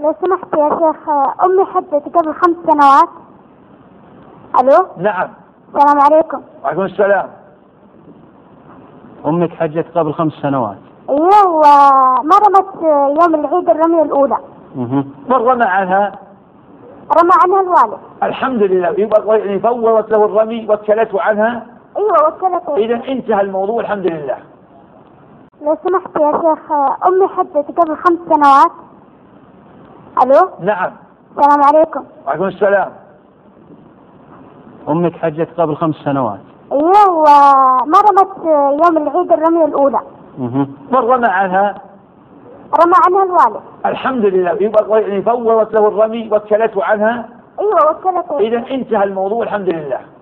لو سمحت يا شيخ، أمي حجت قبل 5 سنوات. ألو. نعم. السلام عليكم. وعليكم السلام. أمك حجت قبل 5 سنوات. أيوه، وما رمت يوم العيد الرمية الأولى. من رمى عنها؟ رمى عنها الوالد. الحمد لله، يعني فورت له الرمي وكلته عنها. أيوه وكلته. إذا انتهى الموضوع الحمد لله. لو سمحت يا شيخ، أمي حجت قبل 5 سنوات. ألو. نعم. السلام عليكم. وعليكم السلام. أمك حجت قبل 5 سنوات. أيوه، وما رمت يوم العيد الرمية الأولى. من رمى عنها؟ رمى عنها الوالد. الحمد لله، يعني فورت له الرمي وكلته عنها. أيوه وكلته. إذا انتهى الموضوع الحمد لله.